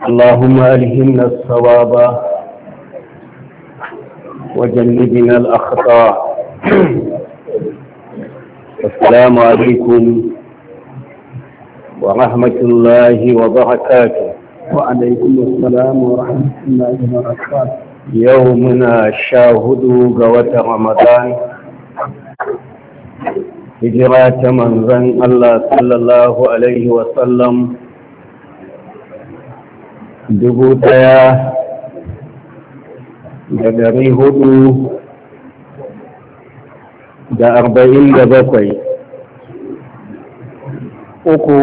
اللهم ألهمنا الصواب وجنبنا الأخطاء. السلام عليكم ورحمة الله وبركاته. وعليكم السلام ورحمة الله وبركاته. يومنا شاهد قوة رمضان هجرة منزل الله صلى الله عليه وسلم 1447 uku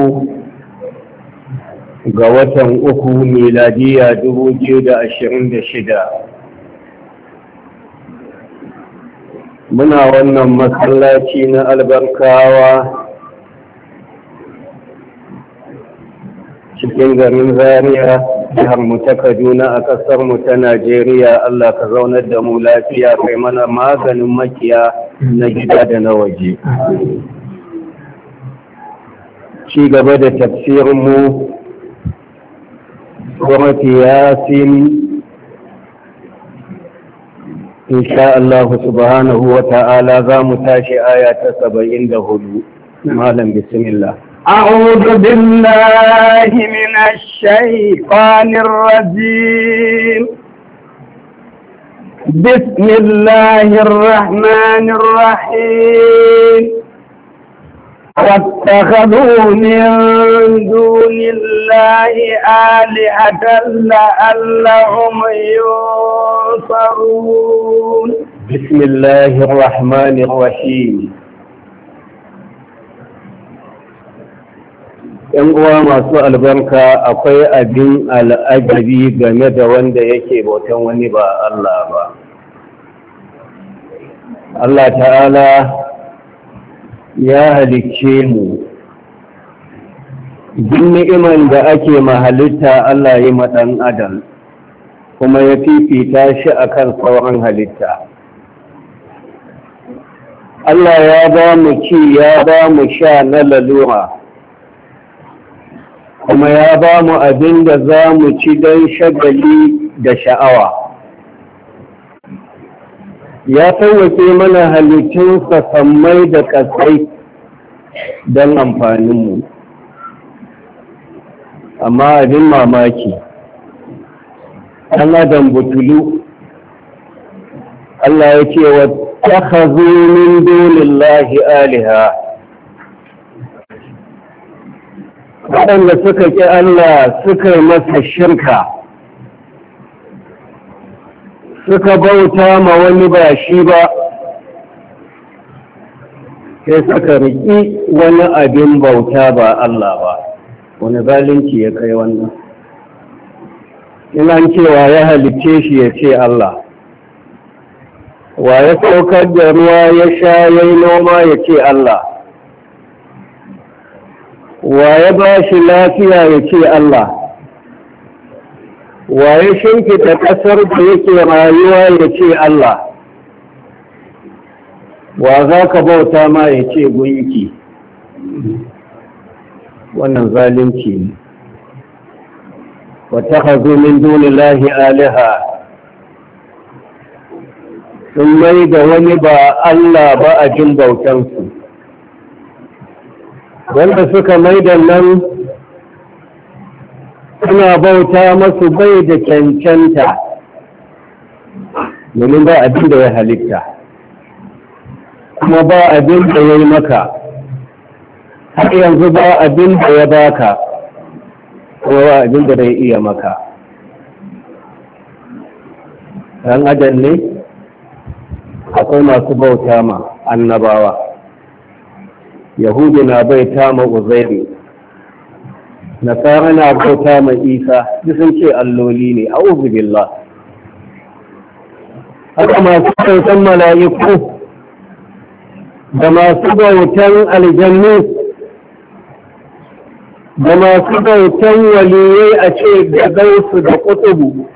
ga watan uku miladiya 2026. Muna wannan masallaci na albarkawa cikin garin Zaria, jihar mu ta Kaduna a ƙasar mu ta Najeriya. Allah ka zaunar da mu lafiya, kai mana maganin makiya na gida da na waje. Ci gaba da tafsirin mu surati Yasin, insha Allah subhanahu wa ta'ala za mu tashi aya ta 74. Malam bismillah. أعوذ بالله من الشيطان الرجيم. بسم الله الرحمن الرحيم. واتخذوا من دون الله آلهة لعلهم ينصرون. بسم الله الرحمن الرحيم. ‘Yan uwa masu albarka, akwai abin al'ajabi game da wanda yake bautan wani ba Allah ba. Allah ta'ala ya halicce mu, duk ni'iman da ake mahalitta Allah yi ɗan adam, kuma ya fifita shi akan sauran halitta. Allah ya ba mu ci, ya ba mu sha na lalura, kuma ya ba mu abin da za mu ci don shagali da sha'awa. Ya sauwake mana halittunsa sammai da ƙasai don amfaninmu. Amma abin mamaki, ɗan adam butulu, Allah ya ce wa takhazu min dunillahi aliha. Waɗanda suka ƙi Allah suka yi masa shirka, suka bauta ma wani ba shi ba, sai suka riƙi wani abin bauta ba Allah ba. Wani zalunci ya kai wannan? Ina cewa ya halicce shi ya ce Allah, wa ya saukar da ruwa ya sha ya yi noma ya ce Allah, wa ya ba shi lafiya ya ce Allah, wa ya shimfita ƙasar da yake rayuwa ya ce Allah, wa za ka bauta ma ya ce gunki. Wannan zalunci ne. Wata hazo min dunillahi aliha, sun mai da wani ba Allah ba a jin bautansu. Wanda suka maida nan suna bauta masu bai da cancanta, domin ba abin da ya halitta, kuma ba abin da ya yi maka, har yanzu ba abin da ya baka, kuma ba abin da zai iya maka. Ɗan adam ne, akwai masu bauta ma annabawa. Yahudu na baita ma Uzairu, Nasara na bauta ma Isa, duk sun ce alloli ne, a'udhu billah. Haka masu bautan mala'iku da masu bautan aljannu da masu bautan waliyai a ce da gausu da kutubu,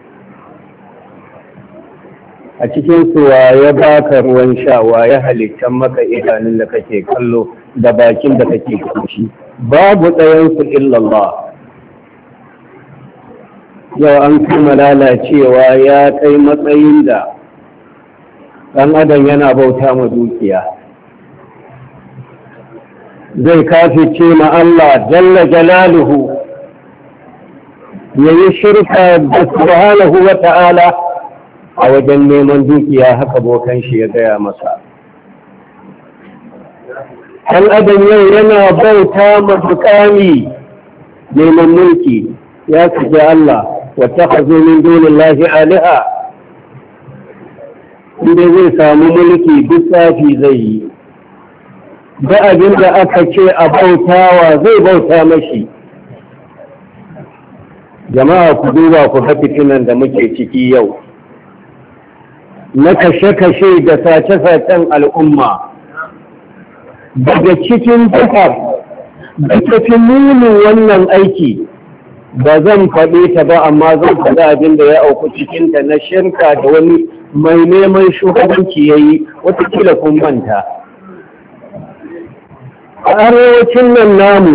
a cikin su ya baka ruwan sha, wa ya halittan maka idanun da kake kallo da bakin da kake kushi? Babu ɗayansu illallah. yau an kuma lalacewa ya kai matsayin da ɗan adam yana bauta ma dukiya, zai kafice ma Allah jalla jalaluhu, ya yi shirka da subhanahu wa ta'ala a wajen neman dukiya. Haka bokan shi ya gaya masa. ɗan adam yau yana bauta ma mukami, neman mulki, ya kaji Allah wata hazo min dunillahi aliha. Inda zai samu mulki duk tsafi zai yi, da abin da aka ce a bautawa zai bauta mashi. Jama'a ku duba ku ga fitinan da muke ciki yau na kashe-kashe da sace-sacen al'umma. Daga cikin jihar da tafi munin wannan aiki, ba zan faɗe ta ba, amma zan faɗi abin da ya auku cikinta na shirka da wani mai neman shugabanci ya yi, watakila kun manta. A arewacin nan namu,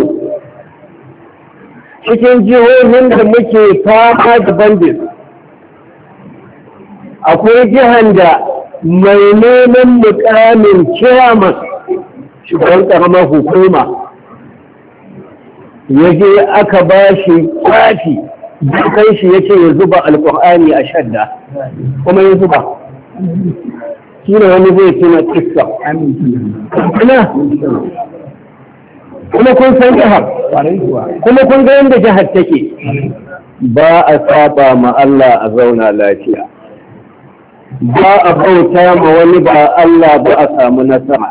cikin jihohin da muke fama da bandit, akwai jihar da mai neman mukamin chairman shugaban ƙaramar hukuma ya je aka ba shi kwafi, kai shi ya ce ya zuba alƙur'ani a shadda, kuma ya zuba. Shi ne wani zai tuna kissa. Kuma kun san jihar, kuma kun ga yadda jihar take. Ba a saba ma Allah a zauna lafiya, ba a bauta ma wani ba Allah ba a samu nasara.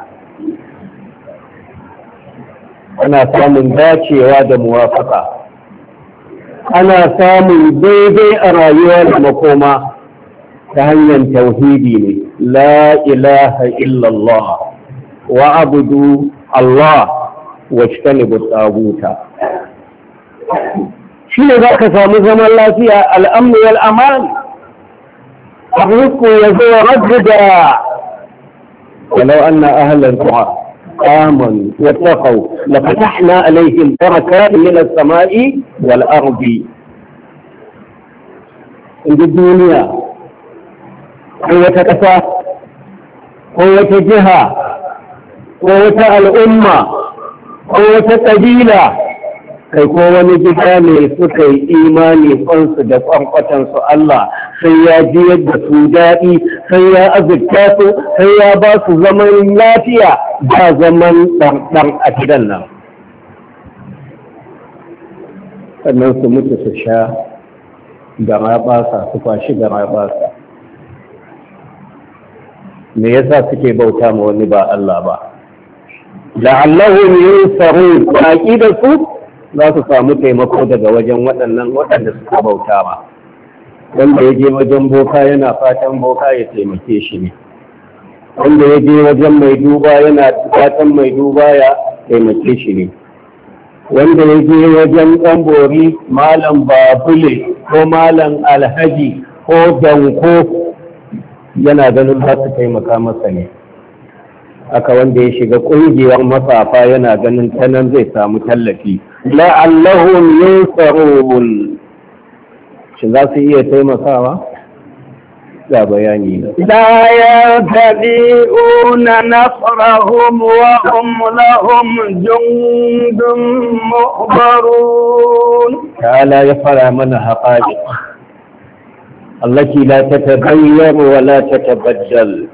Ana samun dacewa da muwafaka, ana samun daidai a rayuwa da makoma ta hanyar tauhidi ne. La ilaha illallah wa abudu Allah wa ctanibu tsaguta. Shi ne za ka samu zaman lafiya, al'amnu wal aman. Arziku ya zo rajada walau anna ahlan tu'a آمنوا واتقوا لفتحنا عليهم بركات من السماء والأرض. عند الدنيا قوة كفا قوة جهة قوة الأمة قوة قبيلة kai ko wani gida ne suka yi imani kwansu da kwankwatansu Allah sai ya ji yadda su daɗi, sai ya azurta su, sai ya ba su zaman lafiya, ba zaman ɗanɗan a gidan nan. Sannan su mutu su sha garaɓasa, su kwashi garaɓasa. Me yasa suke bauta ma wani ba Allah ba? La'allahum yunsarun, da su za su samu taimako daga wajen waɗannan waɗanda suka bauta ba. Wanda ya je wajen boka yana fatan boka ya taimake shi ne, wanda ya je wajen mai duba yana fatan mai duba ya taimake shi ne, wanda ya je wajen ɗan bori malam babule ko malam alhaji ko danko yana ganin za su taimaka masa ne. Aka wanda ya shiga ƙungiyar masafa yana ganin tanan zai samu tallafi. La'allahum yunsarun. Shin za su iya taimakawa? Ga bayani na. La yastati'una nasrahum wa hum lahum jundun muhbarun. Ta'ala ya fara mana haqa'iq allati la tataghayyar wa la tatabaddal.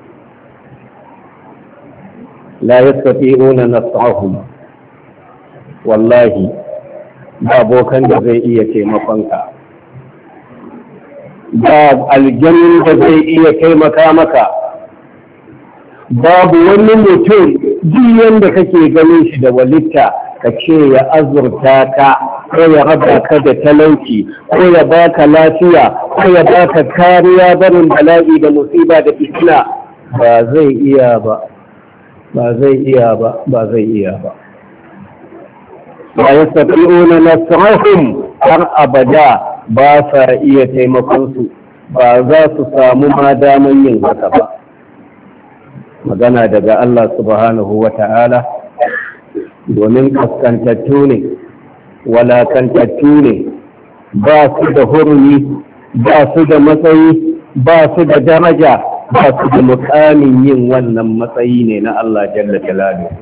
La yastati'una nasrahum. Wallahi ba bokan da zai iya taimakonka, ba aljanin da zai iya taimaka maka, babu wani mutum duk yanda kake ganin shi da walitta ka ce ya azurta ka ko ya raba ka da talauci ko ya baka lafiya ko ya baka kariya barin bala'i da musiba da fitina. Ba zai iya ba, ba zai iya ba, ba zai iya ba. La yastati'una nasrahum, har abada ba sa iya taimakonsu, ba za su samu ma daman yin haka ba. Magana daga Allah subhanahu wa ta'ala, domin kaskantattu ne, walakantattu ne, ba su da hurumi, ba su da matsayi, ba su da daraja, ba su da mukamin yin wannan matsayi ne na Allah jalla jalaluhu.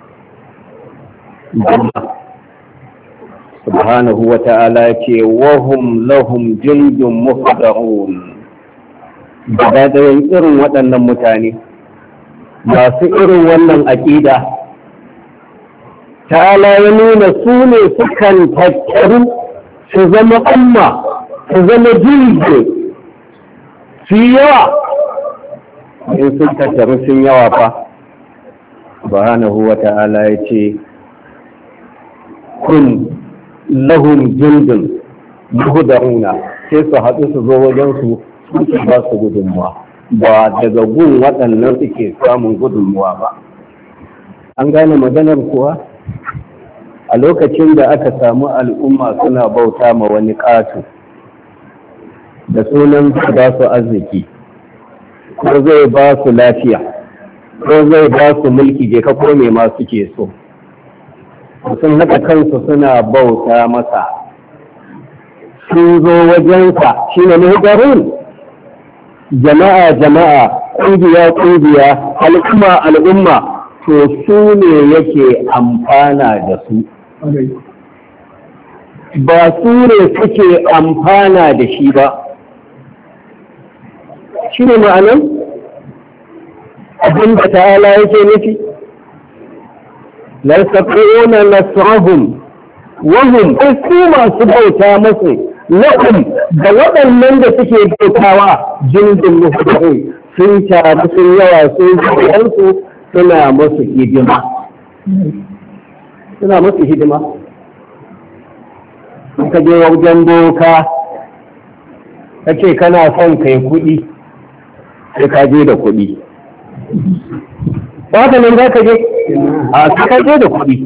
Subhanahu wa ta'ala ce wahum lahum jundun muhdarun. Gaba da irin waɗannan mutane masu irin wannan aƙida, ta'ala ya nuna su ne sukan tattaru su zama umma, su zama jirgi, su yi yawa. In sun tattaru sun yawa fa, subhanahu wa ta'ala ya ce kun lahum jundun muhdaruna, sai su haɗu su zo wajen su ba su gudunmuwa, ba daga gun waɗannan suke samun gudunmuwa ba. An gane maganar kuwa? A lokacin da aka samu al'umma suna bauta ma wani ƙato da sunan ba su arziki, ko zai ba su lafiya, ko zai ba su mulki, je ka kome ma suke so, sun haɗa kansu suna bauta masa, sun zo wajensa shi ne muhdarun. Jama'a ƙungiya al'umma to su ne yake amfana da su, ba su ne suke amfana da shi ba. Shi ne ma'anan abin da ta'ala yake nufi, la yastati'una nasrahum wa hum su masu bauta masu lahum da waɗannan da suke bautawa jindin muhdarun, sun taru sun yawa sun zuwansu suna masu hidima. Suna masu hidima. Ka je wajen boka ka ce kana son kai kuɗi, sai ka je da kuɗi. Ba ka nan za ka je? A ka je da kuɗi.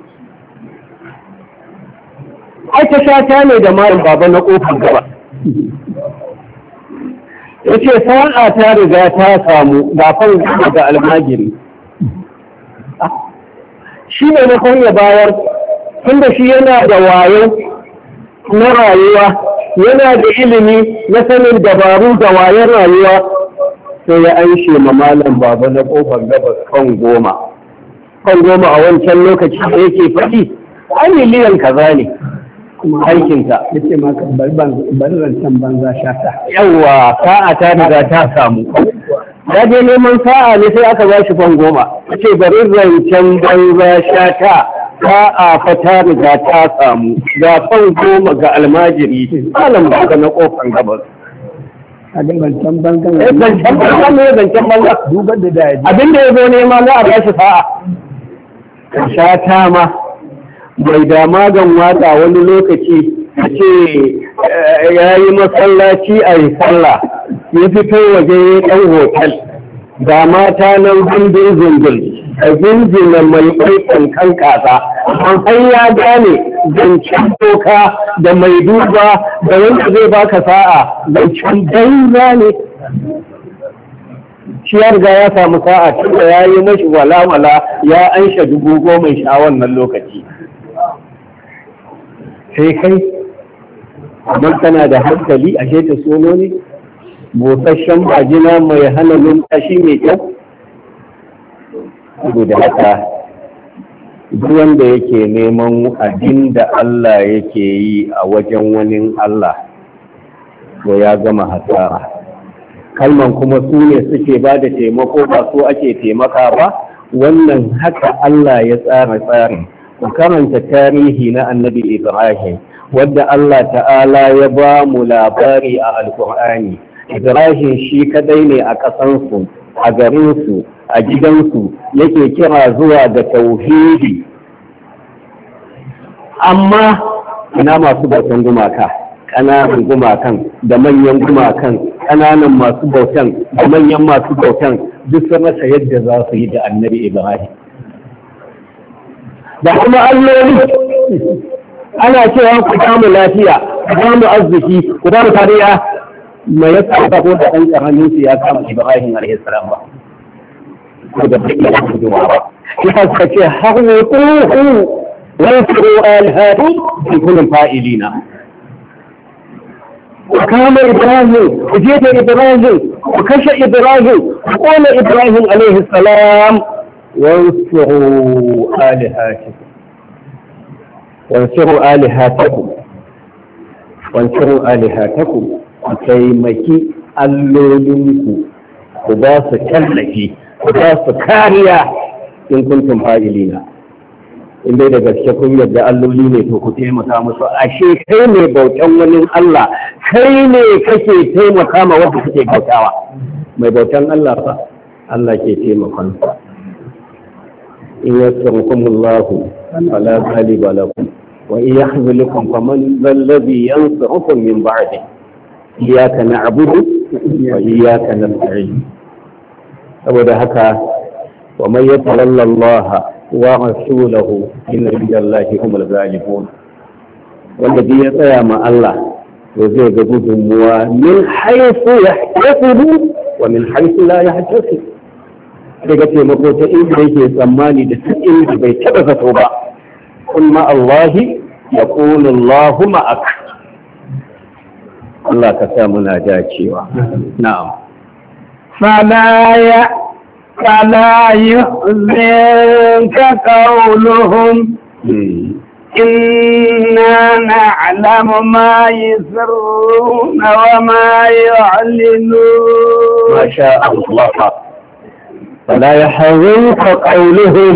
Aka shata ne da malam baba na ƙofar gaba. Ya ce sa'a ta riga ta samu gafan daga almajiri. Shi ne na ya bayar, tunda shi yana da wayo na rayuwa, yana da ilimi na sanin dabaru da wayon rayuwa, sai ya aishe ma malam baba na ƙofar gaba kan goma. Kan goma a wancan lokaci da yake faɗi, an miliyan kaza ne. Aikinka ya ce maka bari rancen banza shata. Yawwa, sa'a ta riga ta samu. Ya je neman sa'a ne sai aka ba shi fan goma. Ya ce bari rancen banza shata, sa'a fa ta riga ta samu. Ga fan goma ga almajiri, malam ba na kofar gabas. A ga rancen banza ne. Rancen banza ne, rancen banza. Dubar da daji. Abin da ya zo nema za a ba shi sa'a. Shata ma. Bai da magan waka wani lokaci a ce ya yi masallaci a yi sallah, ya fito waje ya ɗan hotel, ga mata nan gundun zungul a zinjina mai ƙwaiƙon kan kasa, an har ya gane zancen doka da mai duba da wanda zai baka sa'a zancen banza ne. Shi ya riga ya samu sa'a tunda ya yi mashi walawala ya ansha 10,000 a wannan lokaci. Sai kai amma kana da hankali a ta sono ne, busasshen bajina mai hana numfashi mai kyau. Saboda haka duk wanda yake neman abin da Allah yake yi a wajen wani Allah, to ya gama hasara. Kalman kuma su ne suke ba da taimako, ba su ake taimaka ba. Wannan haka Allah ya tsara tsarin. Ku karanta tarihi na annabi Ibrahim, wadda Allah ta'ala ya ba mu labari a Alƙur'ani. Ibrahim shi kadai ne a ƙasansu, a garinsu, a gidansu, yake kira zuwa ga tauhidi. Amma ina masu bautan gumaka, ƙananan gumakan da manyan gumakan, ƙananan masu bautan da manyan masu bautan, duk sun rasa yadda za su yi da annabi Ibrahim. Da kuma alloli ana cewa ku samu lafiya, ku samu arziki, ku samu kariya, mai yasa ka ko da ɗan ƙaramin su ya kama Ibrahim alaihi salam ba. Ko da bai iya guduwa ba. Ya suka ce hawo tuhu wa yasru alhadu bi kullin fa'ilina. وكان إبراهيم وجيت إبراهيم وكش إبراهيم وقال إبراهيم عليه السلام وانصروا آلهاتكم وانصروا آلهاتكم وانصروا آلهاتكم وكيمكي اللولنكم وباس كلكي وباس كاريا إن كنتم فاعلين in dai da gaske kun yadda alloli ne to ku taimaka musu ashe kai ne bautan wani Allah kai ne kake taimaka ma wanda kake bautawa mai bautan Allah fa Allah ke taimakon sa in yasurkumullahu fala ghaliba lakum wa in yahzulukum faman alladhi yansurukum min ba'di iyyaka na'budu wa iyyaka nasta'in saboda haka wa man yatawalla Allah ورسوله إن عند الله هم الغالبون والذي يطيع مع الله وزيد gudunmuwa من حيث يحتسب ومن حيث لا يحتسب daga taimako ta inda yake tsammani da duk inda bai taɓa zato ba kun ma Allahi ya ƙuni Allahu ma'ak Allah ka sa muna dacewa na'am فلا يحزنك قولهم إنا نعلم ما يسرون وما يعلنون ما شاء الله فلا يحزنك قولهم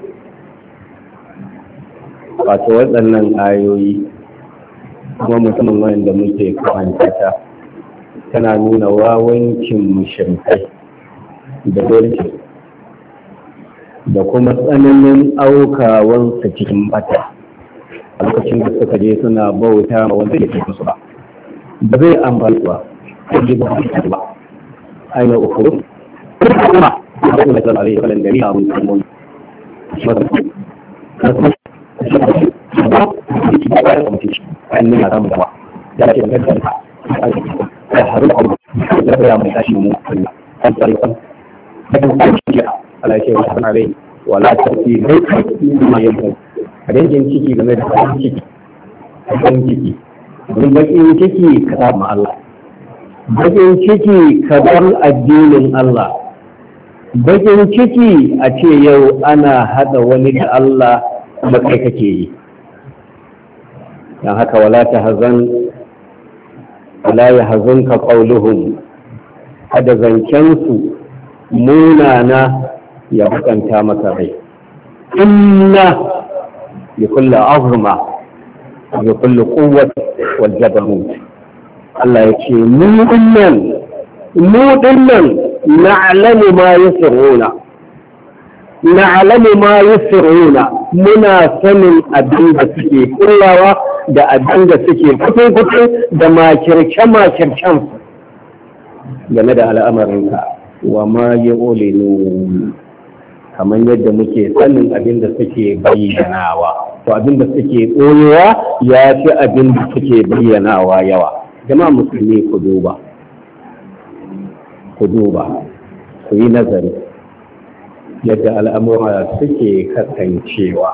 wato waɗannan ayoyi kuma mutumin wanda muke karanta ta tana nuna wawancin mushrikai da dorki da kuma tsananin aukawansa cikin bata a lokacin da suka je suna bauta ma wanda ke cikin su ba zai amfani ba ko ji ba ba aina ukuru kuma da kuma da alai kalan gari a mun ala ce wa alai wala tafi ma yanzu rajin ciki game da farin ciki don bakin ciki ka saba Allah bakin ciki ka bar addinin Allah bakin ciki a ce yau ana hada wani da Allah kuma kai kake yi dan haka wala ya hazunka qauluhum hada zancensu munana ya bukanta maka rai inna bi kulli azma bi kulli quwwati wal jabarut Allah yake mu dinnan na'lamu ma yusirruna muna sanin abin da suke kullawa da abin da suke kutu da makirce-makircen game da al'amarinka wa ma yu'linu kamar yadda muke sanin abin da suke bayyanawa to abin da suke ɓoyewa ya fi abin da suke bayyanawa yawa jama'a musulmi ku duba ku yi nazari yadda al'amura suke kasancewa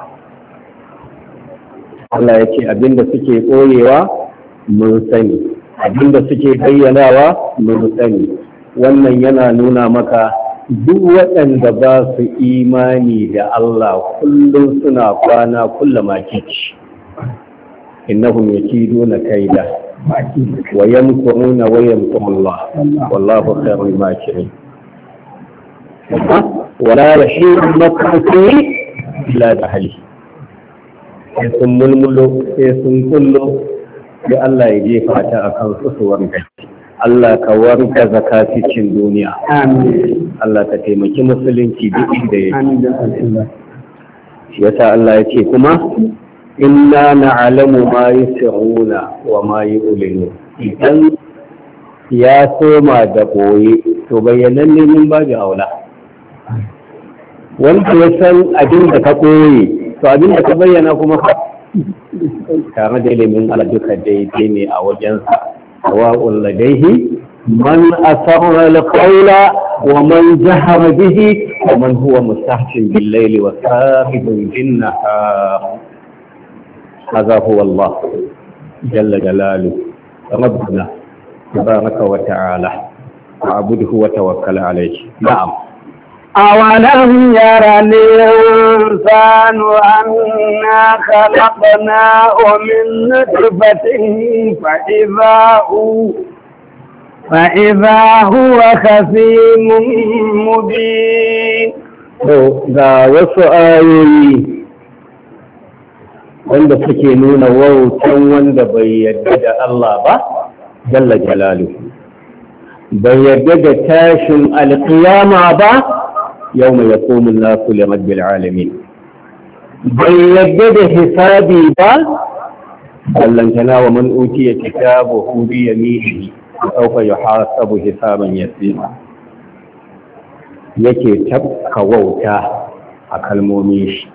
Allah ya ce abin da suke ɓoyewa mun sani abin da suke bayyanawa mun sani wannan yana nuna maka duk waɗanda ba su imani da Allah kullum suna kwana kullum makici innahum yakiduna kaida wa yamkuruna wa yamkuru Allah wallahu khairul makirin wala yahil makruhi illa ahli sai sun mulmulo sai sun kullo da Allah ya jefa ta akan su warga Allah ka warga zakatikin duniya. Amin. Allah ka taimaki musulunci duk inda yake. Amin. Yasa Allah ya ce kuma inna na'lamu ma yusirruna wa ma yu'linu. Idan ya soma da boye to bayyanan ne min babu aula. Wanda ya san abin da ka koyi to abin da ka bayyana kuma tare da ilimin Allah duka daidai ne a wajensa. سواء لديه من أسر القول ومن جهر به ومن هو مستخف بالليل وساخب بالنهار هذا هو الله جل جلاله ربنا tabaraka wa ta'ala wa abuduhu wa tawakkal alayhi. Na'am. أولم ير الإنسان أنا خلقناه من نطفة فإذا هو خصيم مبين. ga wasu ayoyi wanda suke nuna wautan wanda bai yarda da Allah ba jalla jalaluhu, bai yarda da tashin alƙiyama ba يوم يقوم الناس لرب العالمين، bai yadda da hisabi ba ballantana wa man utiya kitabahu bi yaminihi sawfa yuhasabu hisaban yasira. Yake tabka wauta a kalmomin shi.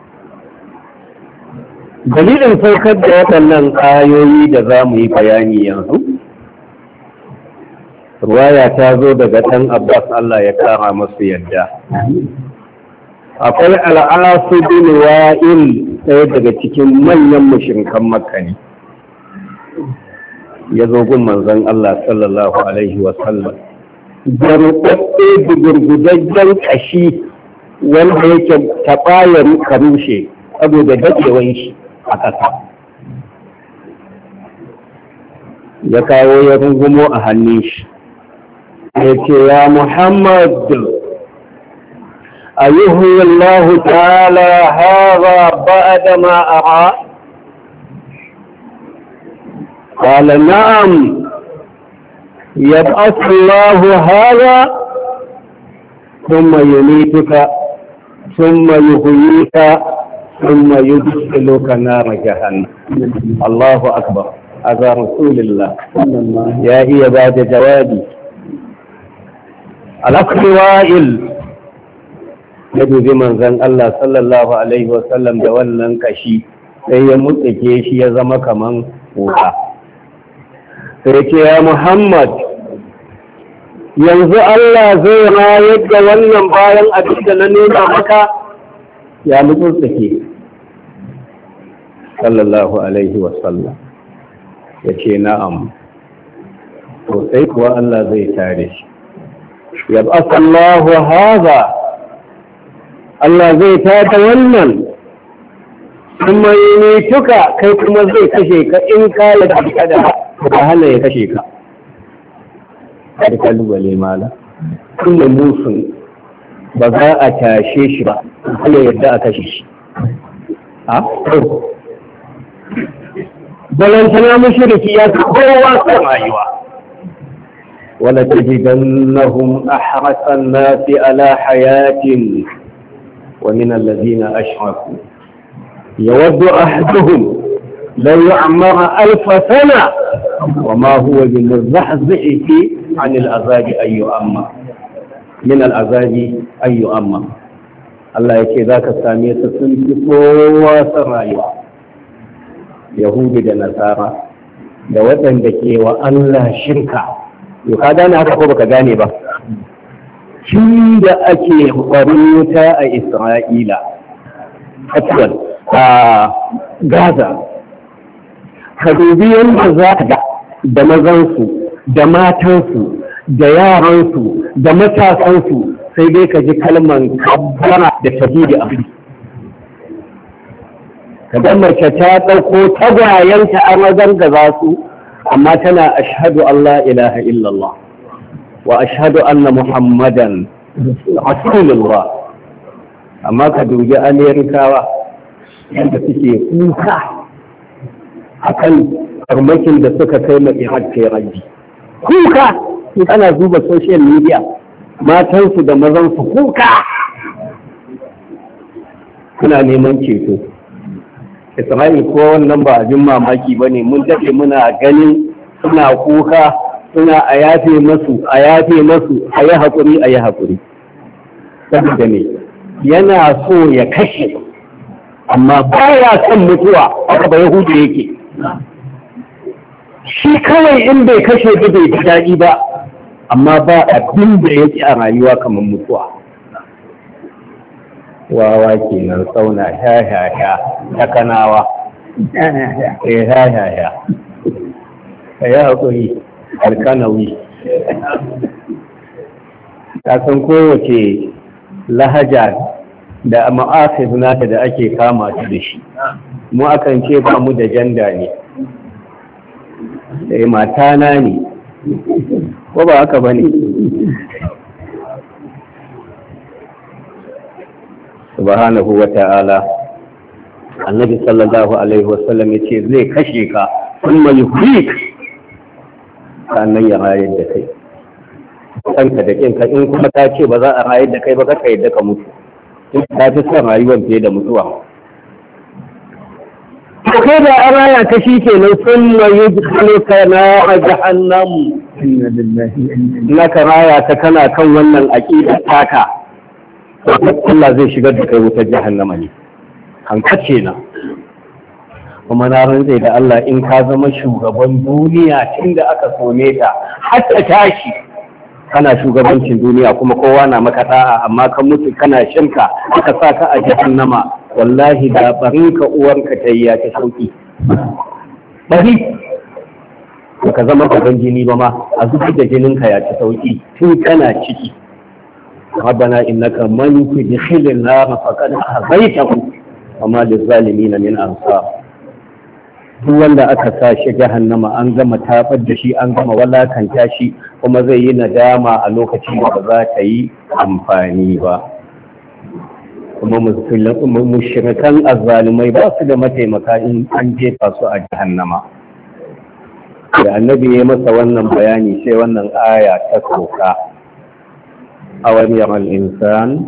Dalilin saukar da waɗannan ayoyi da za mu yi bayani yanzu, ruwaya ta zo daga ɗan Abbas Allah ya kara masu yadda. Akwai al'asu bin wa'il ɗaya daga cikin manyan mushrikan Makka ne. Ya zo gun manzon Allah sallallahu alaihi wa sallam. Gargaɗe da gurgudajjen ƙashi wanda yake taɓayar ka rushe saboda daɗewan shi a ƙasa. Ya kawo ya rungumo a hannun shi. يا محمد أيهوي الله تعالى هذا بعد ما أرى؟ قال نعم، يبعث الله هذا ثم يميتك ثم يحييك ثم يدخلك نار جهنم. الله أكبر. هذا رسول الله يا هي بعد جوابي. Al'afri wa'il ya dubi manzan Allah sallallahu Alaihi wasallam da wannan kashi sai ya mutsake shi ya zama kaman wuta. Sai ce ya Muhammad, yanzu Allah zai rayar da wannan bayan abin da na nuna maka ya mutsake. Sallallahu Alaihi wasallam ya ce na'am, to sai kuwa Allah zai tare shi. يبعث الله هذا Allah zai tada wannan kuma yimituka kai kuma zai kashe ka in ka yadda da ba hana ya kashe ka. Kada kalubale mala kuma musun ba za a tashe shi ba hana yadda a kashe shi. Balantana mushriki ya kowa kan rayuwa. ولتجدنهم أحرص الناس على حياة ومن الذين أشركوا يود أحدهم لو يعمر 1000 سنة وما هو بمزحزحه عن العذاب أن يؤمر من العذاب أن يؤمر. الله يكي ذاك الثانية سنتقوا سرايا يهود ونصارى da waɗanda ke wa Allah shirka. Yau ka gane haka ko baka gane ba? Shi da ake ƙwarin wuta a Isra'ila, a Gaza, ka dubi yadda za ka ga da mazansu, da matansu, da yaransu, da matasansu sai dai ka ji kalman kabbara da tafi da abu. Ka ga mace ta ɗauko tagwayenta a mazan gaza su, amma tana ashhadu Allah ilaha illallah wa ashhadu anna Muhammadan Rasulullah. Amma ka dubi Amerikawa yadda suke kuka akan farmakin da suka kai ma Iraq kai raji. Kuka in ana zuba social media matansu da mazansu kuka suna neman ceto. Isra'il ko wannan ba abin mamaki ba ne, mun daɗe muna ganin suna kuka suna a yafe masu a yi haƙuri. Saboda ne yana so ya kashe amma baya son mutuwa, haka ba Yahudu yake. Shi kawai in bai kashe ba bai ji daɗi ba, amma ba abin da yake a rayuwa kamar mutuwa. Wawa kenan sauna ha ta kanawa ha ka yi haƙuri alkanawi ta san kowace lahaja da ma'afiz nata da ake kama ta da shi. Mu akan ce ba mu da janda ne, matana ne, ko ba haka ba ne? Subhanahu wa ta'ala, annabi sallallahu alaihi wasallam ya ce zai kashe ka sun mai hulik sannan ya rayar da kai. Kanka da kinka in kuma ta ce ba za a rayar da kai ba ka yadda ka mutu. In ta fi son rayuwar fiye da mutuwa. To kai da an raya ka shi ke nan sun mai duka na a jahannam. Na ka raya ta kana kan wannan aƙida taka. Allah zai shigar da kai wutar jahannama ne. Hankace na. Kuma na rantse da Allah in ka zama shugaban duniya tun da aka some ta har ta tashi. Kana shugabancin duniya kuma kowa na maka da'a amma kan mutu kana shirka aka sa ka a jahannama wallahi da barinka uwarka ta yi ya ta sauki bari ka zama gaban jini ba ma a zubar da jininka ya ta sauki tun kana ciki rabbana innaka man tudkhilin nar faqad ahzaytahu amma lizalimin min ansar duk wanda aka sa shi jahannama an gama tafar da shi an gama walakanta shi kuma zai yi nadama a lokacin da ba za ta yi amfani ba kuma mushrikan azzalumai ba su da mataimaka in an jefa su a jahannama. Da annabi ya masa wannan bayani sai wannan aya ta soka a wani yamal insan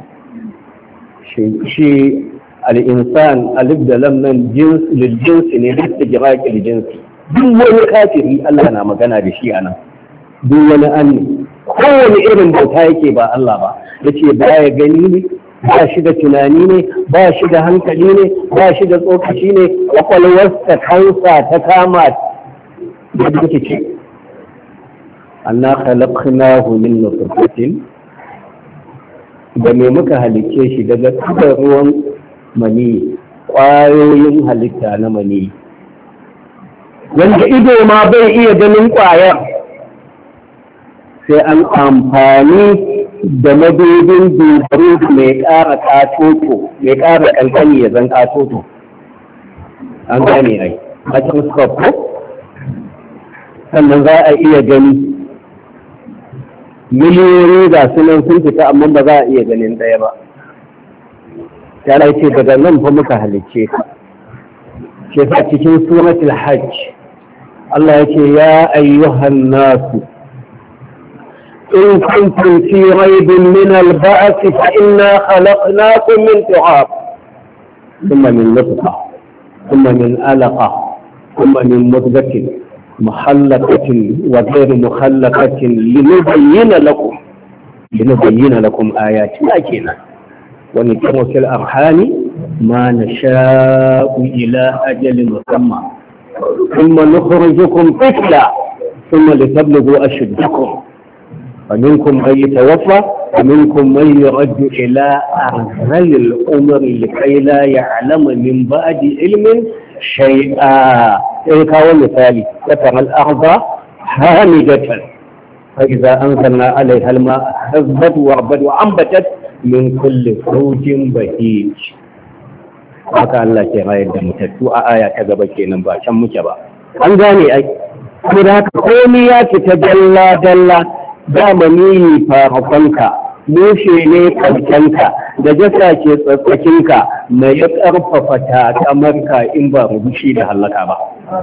shi al'insan alif da lam nan jinsi ne duk da jiraƙin jinsi duk wani kafiri Allah na magana da shi a nan duk wani anni kowane irin bauta yake ba Allah ba ya ce ba ya gani ne ba shi da tunani ne ba shi da hankali ne ba shi da tsokaci ne kwakwalwarsa kansa ta kama da duka ce anna khalaqnahu min nutfatin da me muka halicce shi daga tudar ruwan mani ƙwayoyin halitta na mani wanda ido ma bai iya ganin ƙwayar sai an amfani da madubin dubaru mai ƙara ƙatoto mai ƙara ƙanƙani ya zan ƙatoto an gane ai microscope sannan za a iya gani miliyoyi ga sunan sun fita amma ba za a iya ganin ɗaya ba ya ce daga nan fa muka halicce ka shi sa cikin suratul hajj Allah ya ce ya ayyuhan nasu in kuntum fi raibin min al-ba'th fa inna khalaqnakum min turab thumma min nutfa thumma min alaqa thumma min mudghatin mukhallaqatin wa ghayr mukhallaqatin linubayyana lakum ayatina kenan ونكرم في الأرحام ما نشاء إلى أجل مسمى ثم نخرجكم طفلا ثم لتبلغوا أشدكم ومنكم من يتوفى ومنكم من يرد إلى أرذل الأمر لكي لا يعلم من بعد علم شيئا ذلك هو المثال فترى الأرض هامدة فإذا أنزلنا عليها الماء اهتزت وربت وأنبتت min kulli zawjin bahij haka Allah ke rayar da mutattu a aya ta gaba kenan ba can muke ba an gane ai kuma da haka komai ya fita dalla dalla zamani farafanka mushe ne karkenka da jasa ke tsatsakinka mai ya karfafa ta kamarka in ba rubushi da halaka ba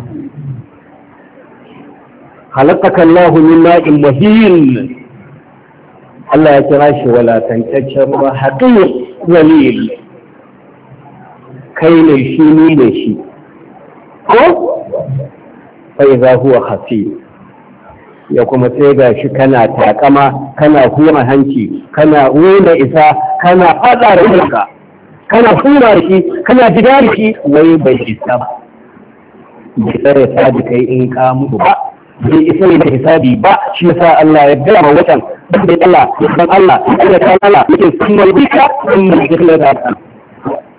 halakaka Allahu min ma'in mahin Allah ya kira shi walakantaccen ruwa haƙiƙ walil kai ne shi ni ne shi ko sai za huwa hafi ya kuma sai ga shi kana takama kana hura hanci kana wuna isa kana fada da kanka kana hura shi kana jida da shi wai bai isa ba bai tsare ta da kai in ka mutu ba bai isa ne da hisabi ba shi yasa Allah ya gaya watan da Allah ya san Allah ya san Allah yake sunan bika in da kake da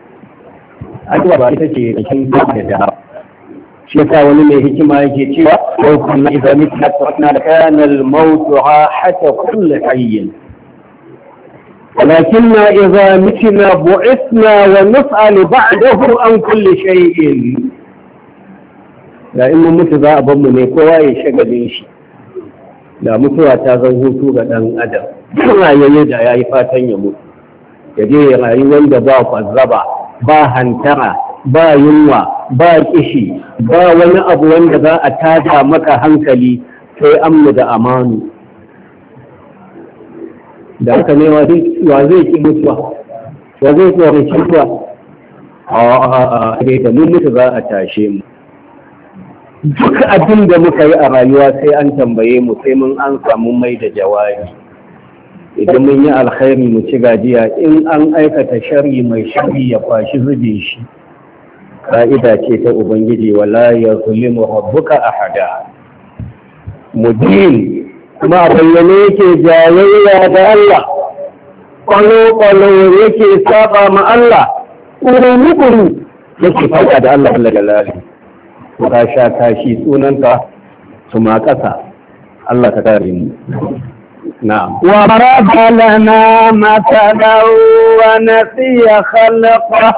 addu'a ba ita ce cikin da shi yasa wani mai hikima yake cewa لو كنا إذا متنا تركنا لكان الموت راحة كل حي ولكننا إذا متنا بعثنا ونسأل بعده عن كل شيء لأنه متى أبو نيكوا يشغلين شيء da mutuwa ta zan hutu ga ɗan adam rayayye da ya yi fatan ya mutu ya je ya rayu wanda ba kwazzaba ba hantara ba yunwa ba kishi ba wani abu wanda za a tada maka hankali sai amnu da amanu da aka ne wa zai ki mutuwa wa zai tsoron mutuwa a da mun mutu za a tashe mu duk abin da muka yi a rayuwa sai an tambaye mu sai mun an samu mai da jawabi idan mun yi alkhairi mu ci gajiya in an aikata shari mai shari ya kwashi zubin shi ka'ida ce ta ubangiji wala ya zulimu rabbuka ahada mudin kuma a bayyane yake jayayya da Allah kwalo-kwalo yake saba ma Allah ƙuru-ƙuru yake faɗa da Allah da lalari ka sha kashi sunanka su ma ƙasa Allah ka kare mu na'am wa maraba lana matalau wa nasiya khalqa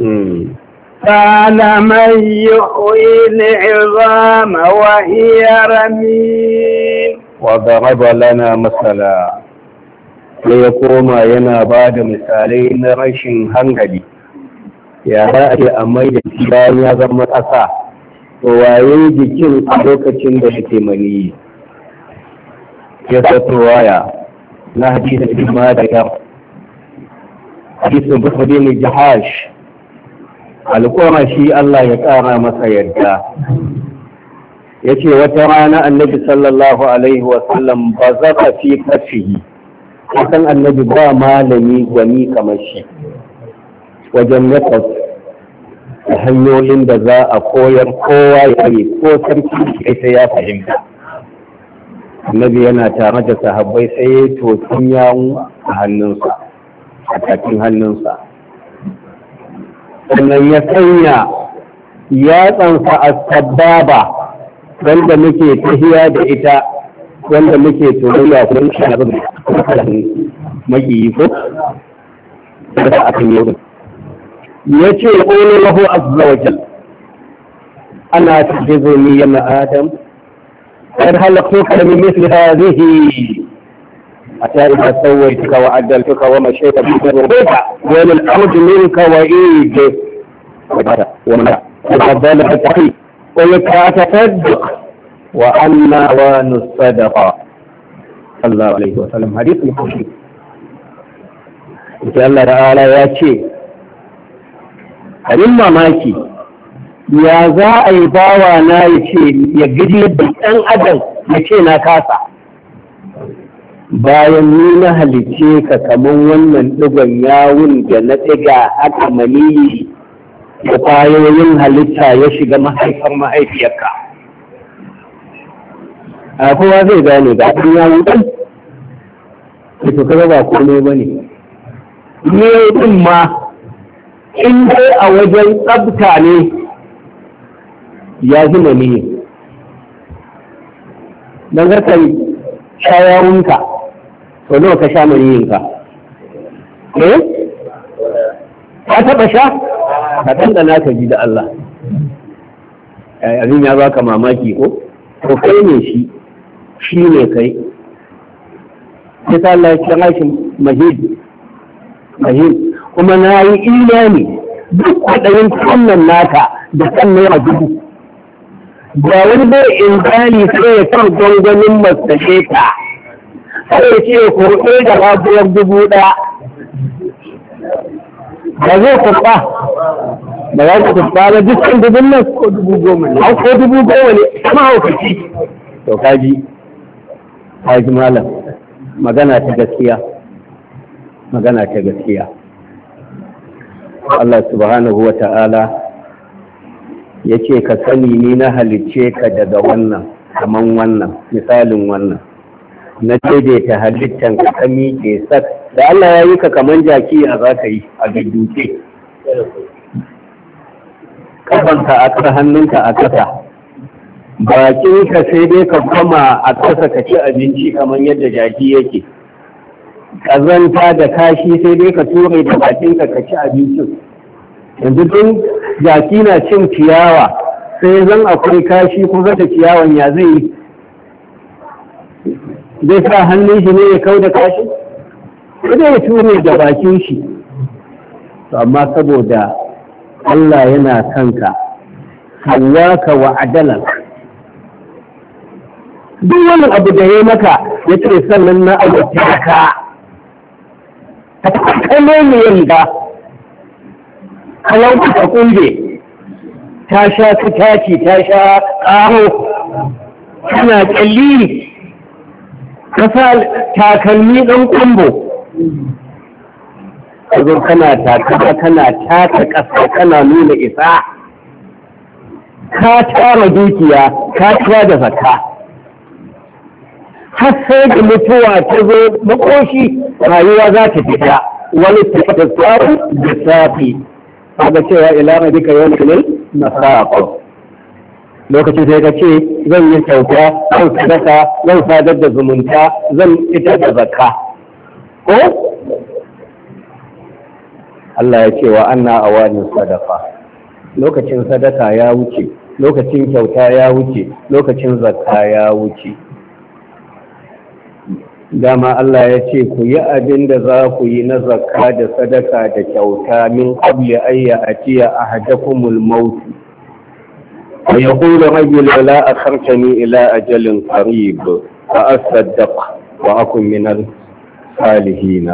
قال من يحيي العظام وهي رميم وضرب لنا مثلا ليقوم yana ba da misalai na rashin hankali ya za a ce a mai da shi bayan ya zama ƙasa waye jikin a lokacin da yake maniyi ya sato waya na hadisin jima da ya hadisin bukari mai jahash alƙora shi Allah ya ƙara masa yadda ya ce wata rana annabi sallallahu alaihi wasallam ba za ka fi kafihi kasan annabi ba malami gwani kamar shi wajen nafas da hanyoyin da za a koyar kowa ya yi ko sarki sai ya fahimta annabi yana tare da sahabbai sai ya tofin yawon a hannunsa a tafin hannunsa sannan ya sanya yatsansa a sababa wanda muke tahiya da ita wanda muke turayya kuma shi na zuba magiyi ko da aka yi yau ya ce ƙone lahu azza wa jal ana tajizo ni ya ma'adam قد خلقتك من مثل هذه حتى إذا سويتك وعدلتك ومشيت بك وللأرض منك وإيد ومنع وفضل التقي ويتصدق وأما وان الصدقة صلى الله عليه وسلم حديث الخشي إن الله تعالى يا شيء abin mamaki ya za a yi bawa na ya ce ya gaji da ɗan adam ya ce na kasa bayan ni na halice ka kamar wannan ɗigon yawun da na ɗiga haka maniyi da kwayoyin halitta ya shiga mahaifar mahaifiyarka a kowa zai gane ga ɗin yawun ɗin ita kuma ba kome ba ne ne ɗin ma in dai a wajen tsabta ne ya ji maniyi don haka shayarunka to nawa ka sha maniyinka ka taɓa sha ka ɗanɗana ka ji da Allah abin ya baka mamaki ko to kai ne shi ne kai sai ta Allah ya kira shi mahid kuma na yi imani duk kwaɗayin wannan naka da kan naira dubu ba wani bai ingani sai ya san gwangwanin masashe ta sai ya ce kurɗe da rabuwar 1000 ba zai kurɓa ba za ku kurɓa ba dukkan 1000 nan ko 10,000 ne ko 10,000 ne kuma haukaci to kaji malam magana ta gaskiya Allah subhanahu wa ta'ala ya ce ka sani ni na halicce ka daga wannan kaman wannan misalin wannan na daidaita halittan ka miƙe sak da Allah ya yi ka kaman jaki a za ka yi a dudduke kafanka a ƙasa hannunka a ƙasa bakinka sai dai ka koma a ƙasa ka ci abinci kamar yadda jaki yake, ƙazanta da kashi sai dai ka ture da bakinka ka ci abincin. Yanzu tun jaki na cin ciyawa sai zan akwai kashi kusa da ciyawan ya zai yi, zai sa hannun shi ne ya kau da kashi sai ya ture da bakin shi. Amma saboda Allah yana kanka hawaka wa adalanka, duk wani abu da ya maka ya ce sannan na abuta ka kame ne ya riga kawai ta kunje ta sha taci ta sha ƙaho tana ƙyalli kasa takalmi ɗan kumbo kazo kana takama kana taka ƙasa kana nuna isa, ka tara dukiya ka tara da zakka, har sai da mutuwa ta zo makoshi rayuwa za ta fita wani tafi tsari da safi kaga cewa ila rabbika yawmal masaq. Lokacin sai ka ce zan yi kyauta, zan sadaka, zan sadar da zumunta, zan fitar da zakka ko Allah ya ce wa anna awanin sadaqa, lokacin sadaka ya wuce, lokacin kyauta ya wuce, lokacin zakka ya wuce. Dama Allah ya ce ku yi abin da za ku yi na zakka da sadaka da kyauta min qabli ayya atiya ahadakumul maut wa yaqulu rajul la akhartani ila ajalin qarib fa asaddaq wa akun min al-salihin.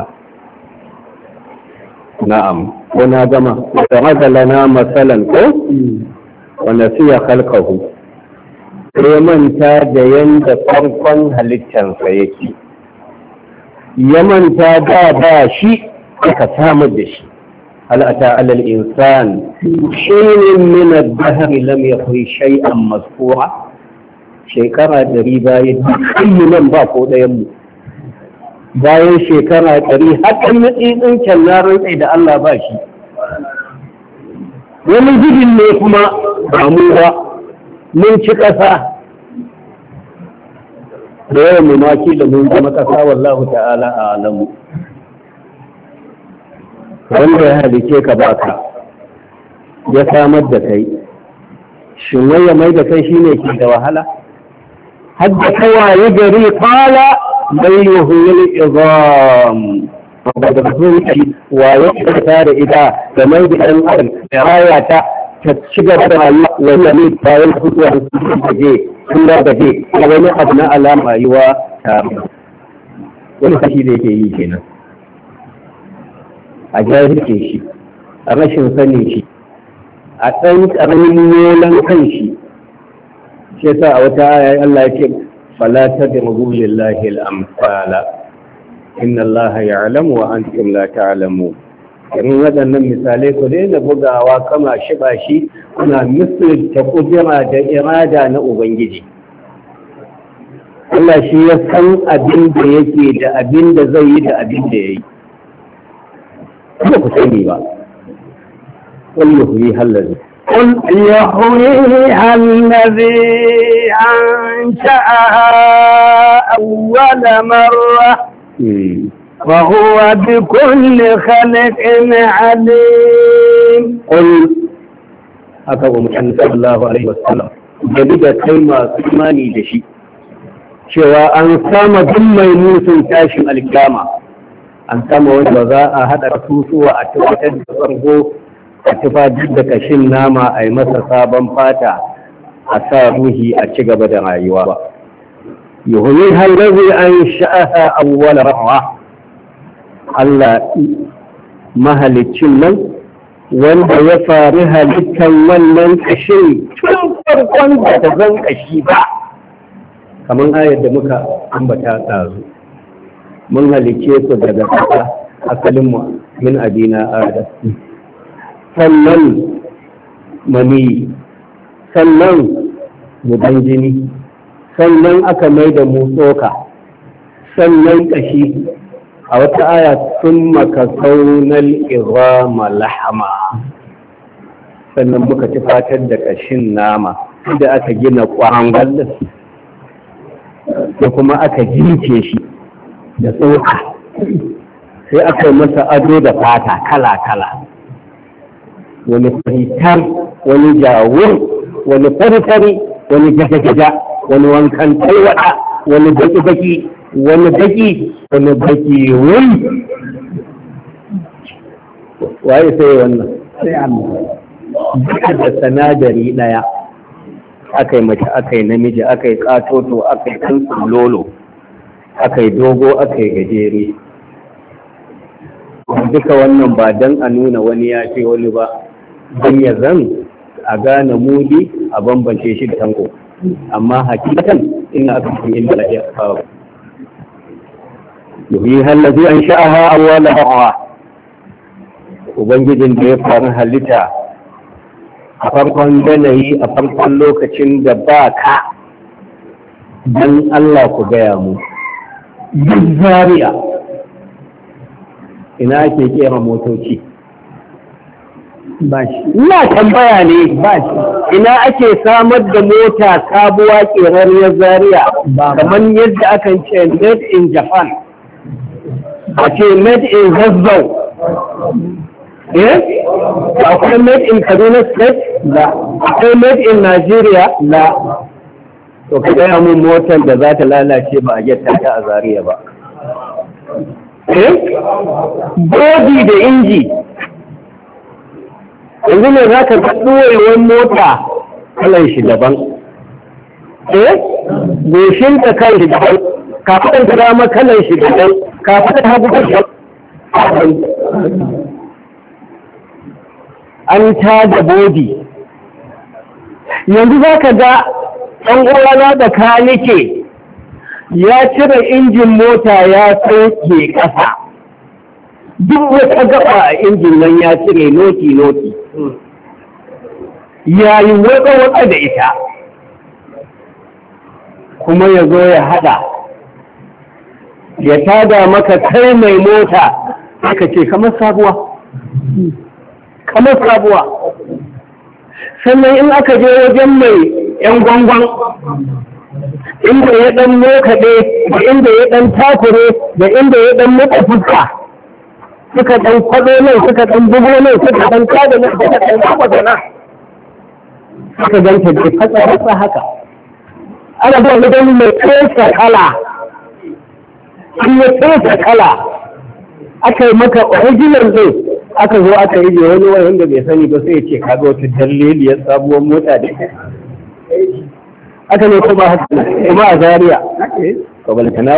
Na'am, kuna gama da lana masalan ko wa nasiya khalqahu, sai manta da yanda farkon halittansa yake, ya manta ba shi aka samar da shi. Al'ata alal insan shinin min ad-dahr lam yakun shay'an mazkura, shekara 100 bayan dukkan nan ba ko ɗayan mu, bayan shekara 100 hakan matsitsin kyallarin tsaye da Allah ba shi. Wani gudun ne kuma ba mu ba, mun ci ƙasa da yawan mamaki da mun zama ƙasa, wallahu ta'ala a alamu. Wanda ya halice ka baka ya samar da kai, shin wai ya mai da kai shine ke da wahala? Hadda kawaye gari kala bai yuhul izam, da zuci waye ta da ita da mai da ɗan adam da raya ta ci gaba da rayuwa wanda ne bayan fitowa da je sun da gaje a wani abu na alama yiwa ta wani kashi da yake yi kenan, a jahilce shi, a rashin sanin shi, a ɗan ƙaramin yolan kan shi. Shi yasa a wata aya Allah ya ce fala tadribu lillahi al-amsala inna Allah ya'lamu wa antum la ta'lamun. Irin waɗannan misalai ku daina bugawa kama shiba shi kuna misalta kudura da irada na Ubangiji. Allah shi ya san abin da yake da abin da zai yi da abin da ya yi. Kuma ku sani ba. Qul yuhyiha allazi قل يحييها الذي أنشأها أول مرة وهو بكل خلق عليم. قل أكبر محمد صلى الله عليه وسلم جديد كلمة إيماني دشي cewa an sama duk mai musun tashin alkiyama, an sama wanda za a haɗa tusuwa a tabbatar da farko a tufatar da kashin nama a yi masa sabon fata a sa ruhi a ci gaba da rayuwa ba. Yuhuni halazi an sha'aha awwal rahwa, Allah mahalicin nan wanda ya fari halittar wannan kashin tun farkon da ta zan kashi ba, kamar ayar da muka ambata ɗazu. Mun halicce ku daga ƙasa, asalinmu min abina adam, sannan mani, sannan gudan jini, sannan aka mai da mu tsoka, sannan ƙashi. A wata aya sun maka saunar irama lahama, sannan muka ci fatar da ƙashin nama, da aka gina ƙwarangwal da kuma aka jinke shi da tsoka, sai aka yi masa ado da fata kala-kala, wani faritar, wani jawur, wani farfari, wani jajajaja, wani wankan taiwada, wani baki-baki, wani baki wani. Waye sai wannan? Sai Allah. Duka da sanadari ɗaya. Aka yi mace, aka yi namiji, aka yi ƙatoto, aka yi kansu lolo, aka yi dogo, aka yi gajere. Duka wannan ba don a nuna wani ya ce wani ba, don ya zan a gane mudi a bambance shi da tanko. Amma hakikatan ina aka fi inda da ya kawo. Yuhi hallazi an sha'aha awwala hawa. Ubangijin da ya faru halitta a farkon yanayi, a farkon lokacin da ba ka, don Allah ku gaya mu duk Zariya ina ake kera motoci? Ba shi. Ina tambaya ne, ba shi. Ina ake samar da mota sabuwa ƙerarriyar Zariya? Kamar yadda akan ce made in Japan, a ce made in Zazzau. Akwai made in Kaduna State? La. Akwai made in Nigeria? La. To ka gaya mun motar da za ta lalace ba a getta ta a Zariya ba. Bodi da inji. Yanzu ne za ka ɗorewar mota kalan shi daban. Goshinta kan shi daban. Kafin ta dama kalan shi daban. Kafin ta hagu kan shi. An tada bodi. Yanzu za ka ga ɗan uwana da kanike ya cire injin mota ya sauke ƙasa. Duk wata gaba a injin nan ya cire noti-noti. Ya yi wata da ita. Kuma ya zo ya haɗa. Ya tada maka kai mai mota, aka ce kamar sabuwa. Kamar sabuwa. Sannan in aka je wajen mai ‘yan gwangwan, inda ya ɗan mokaɗe, da inda ya ɗan takure, da inda ya ɗan muka fuska, suka ɗan kwaɗo nan, suka ɗan bugo nan, suka ɗan kada nan, suka ɗan kwaɗo nan, suka ganta da fatsa haka. Ana ba wajen mai tsesa kala, in ya tsesa kala, aka yi maka original ɗin, aka zo aka yi wani wanda bai sani ba sai ya ce kaga wata dalliliyar sabuwar mota da aka ne kuma haka kuma a Zariya kabaltana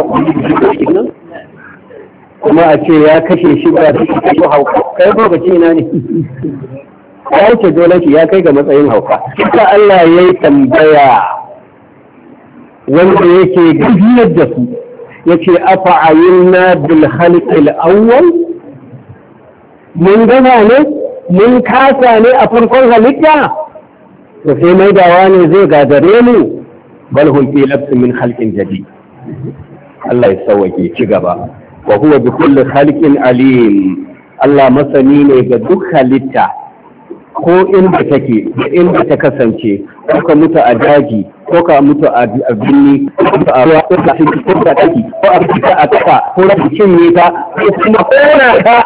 kuma a ce ya kashe shi ba su kashe hauka kai ba ba ce na ne ya wuce dole shi ya kai ga matsayin hauka ita Allah ya yi tambaya wanda yake gajiyar da su ya ce afa ayyuna bil khalqil awwal mun gana ne mun kasa ne a farkon halitta to sai maidawa ne zai gagare mu bal hum fi labsin min khalqin jadid Allah ya sauke ci gaba wa huwa bi kulli khalqin alim Allah masani ne ga duk halitta ko inda take da inda ta kasance ko ka mutu a daji ko ka mutu a binni ko a ruwa ko a cikin ko a taki ko a fita a kafa ko a cinye ta ko kuma kona ta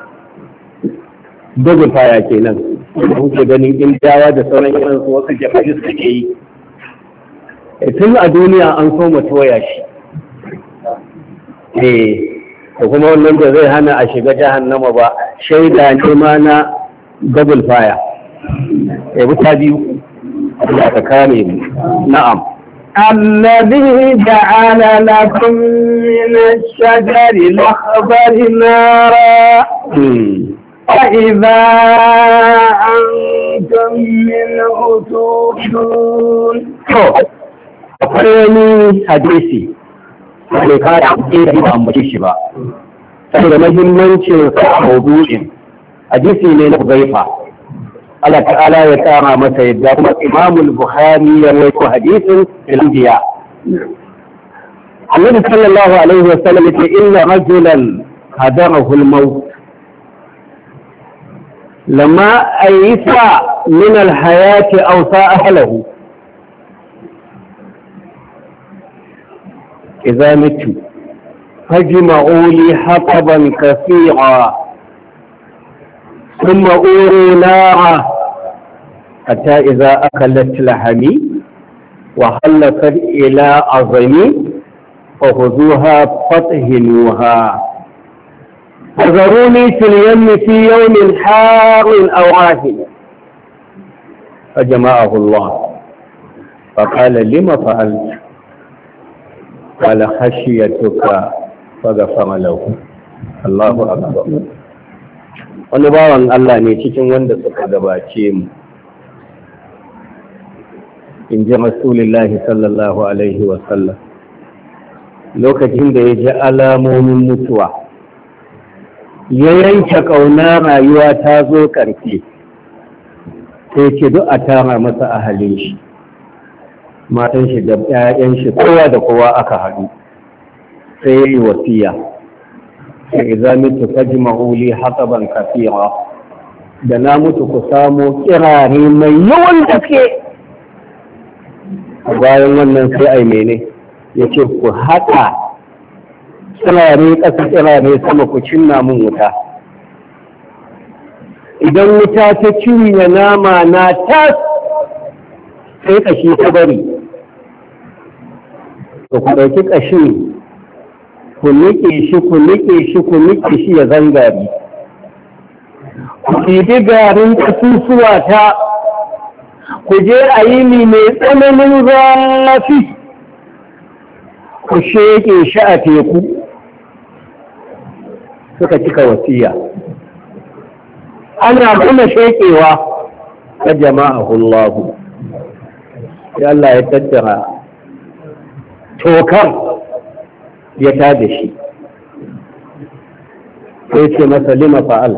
dogon faya kenan da kuke ganin indiyawa da sauran irin su wasu jafaji suke yi tun a duniya an so mu toya shi da kuma wannan da zai hana a shiga jahannama ba shaida ne ma na double fire wuta biyu da aka kame mu na'am الذي جعل لكم من الشجر الأخضر نارا فإذا أنتم منه توقدون. akwai hadisi da ka da ba ambace shi ba saboda muhimmancin sa mawdu'in hadisi ne na Huzaifa Allah ta'ala ya tsara masa yadda kuma Imam al-Bukhari ya rawaito hadisin al-Anbiya Annabi sallallahu alaihi wa sallam yace inna rajulan hadarahu al-maut lamma ayisa min al-hayati awsa ahlihi idza mitu fajma'u li haqaban kathira thumma uru na'a hatta idza akalat lahami wa halakat ila azami فخذوها فاطهنوها فذروني في اليم في يوم حار أو عاهل فجمعه الله فقال لما فعلت قال خشيتك فغفر له الله أكبر wani bawan Allah ne cikin wanda suka gabace mu in ji Rasulullahi sallallahu alaihi wasallam lokacin da ya ji alamomin mutuwa ya yanke ƙauna rayuwa ta zo ƙarfi sai ce duk a tara masa ahalin shi matan shi da 'ya'yan shi kowa da kowa aka haɗu sai ya yi wasiya sai iza mutu fajma'u li haqaban kathira da na mutu ku samu kirare mai yawan gaske bayan wannan sai ai mene ya ce ku haɗa tsirare ƙasa tsirare sama ku cinna mun wuta idan wuta ta cinye nama na tas sai ƙashi ta bari ku ɗauki ƙashin ku niƙe shi ku niƙe shi ku niƙe shi ya zangari ku ɗibi garin ƙasusuwa ta ku je a yi ni mai tsananin zafi ku sheke shi a teku suka cika wasiya ana kuma shekewa ta jama'ahullahu ya Allah ya tattara tokar ya tada shi sai ce masa lima fa'al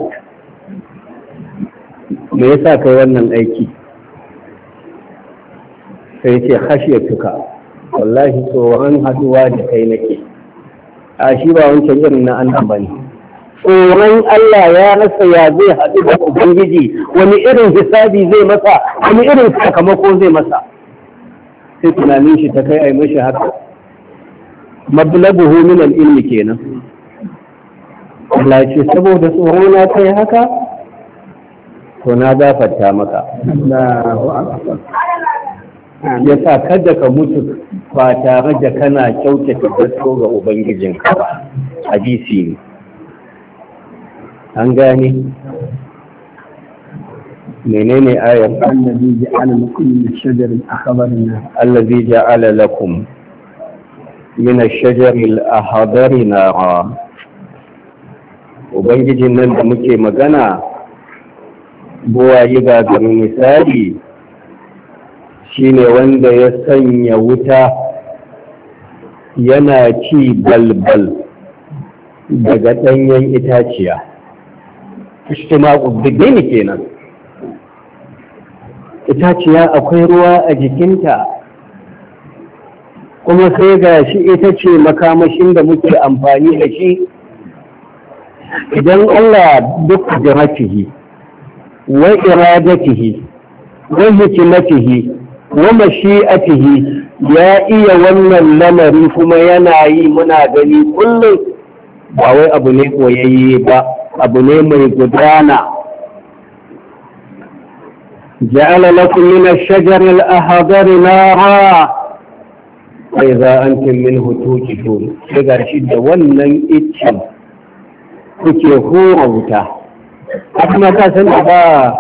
me yasa kai wannan aiki sai ce khashiyatuka wallahi tsoron haduwa da kai nake a shi ba wancan irin na Allah bane tsoron Allah ya rasa ya zai haɗu da ubangiji wani irin hisabi zai masa wani irin sakamako zai masa sai tunanin shi ta kai ai mashi haka mablaguhu min al-ilmi kenan Allah ce saboda tsoro na kai haka to na gafarta maka Allahu akbar ya sa kada ka mutu ba tare da kana kyautata zato ga ubangijinka ba hadisi ne an gane menene ayar allazi ja'ala lakum min ash-shajari al-akhdarina allazi ja'ala lakum min ash-shajari al-akhdarina ubangijin nan da muke magana buwaye ga misali shine wanda ya sanya wuta yana ci balbal daga ɗanyen itaciya ishtima'u bidini kenan itaciya akwai ruwa a jikinta kuma sai ga shi ita ce makamashin da muke amfani da shi idan Allah duk jiratihi wa iradatihi wa hikmatihi wa mashi'atihi ya iya wannan lamari kuma yana yi muna gani kullum ba wai abu ne koyayye ba abu ne mai gudana ja'ala lakum min ash-shajari al-akhdari nara fa idza antum minhu tuqidun daga shi da wannan iccen kuke hura wuta kuma ka san ba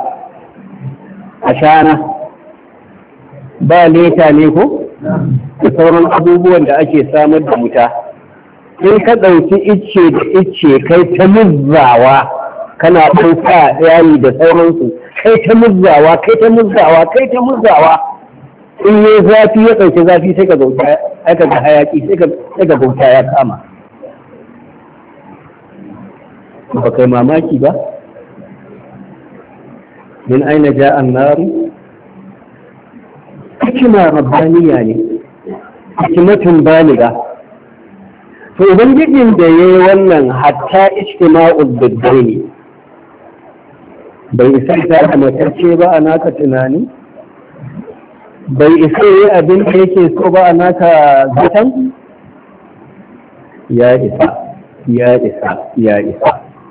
ashana ba leta ne ko da sauran abubuwan da ake samar da wuta in ka ɗauki icce da icce kai ta muzzawa kana ɗauka yayi da sauransu kai ta muzzawa kai ta muzzawa kai ta muzzawa in yi zafi ya ɗauki zafi sai ka bauta aka ga hayaki sai ka bauta ya kama ba kai mamaki ba min aina ja'an naru hikima rabbaniya ne hikimatun baliga to ubangijin da ya yi wannan hatta ijtima'ul biddaini bai isa ta da matacce ba a naka tunani bai isa yi abin da yake so ba a naka zaton ya isa ya isa ya isa.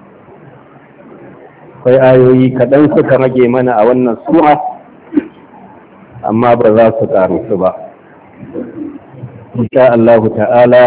Akwai ayoyi kaɗan suka rage mana a wannan sura, amma ba za su ƙarusu ba. Insha Allah ta'ala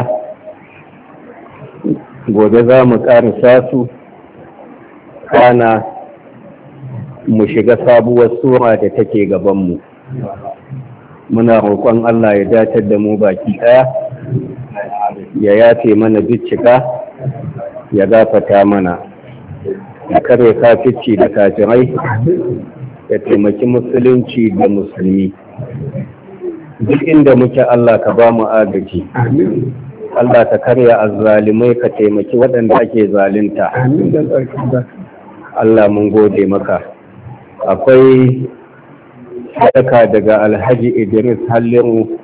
gobe za mu ƙarisa su, kana mu shiga sabuwar sura da take gabanmu. Muna roƙon Allah ya datar da mu baki ɗaya, ya yafe mana bincika, ya gafata mana, ya kare kafici da kafirai, ya taimaki musulunci da musulmi. Duk inda muke Allah ka ba mu agaji. Allah ka karya azzalimai, ka taimaki waɗanda ake zalunta. Allah mun gode maka. Akwai sadaka daga Alhaji Idris Halliru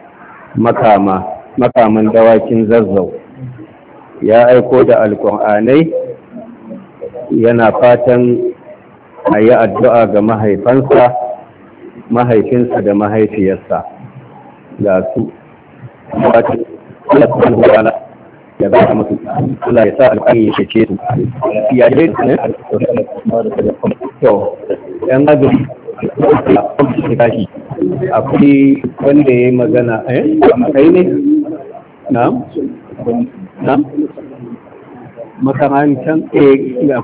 makaman dawakin Zazzau, ya aiko da alƙur'anai, yana fatan a yi addu'a ga mahaifinsa da mahaifiyarsa. Ga su ya ba musu, Allah ya sa alƙari ya cece su. Ya ce ne to yan azumi tashi, akwai wanda ya yi magana kai ne na makarantar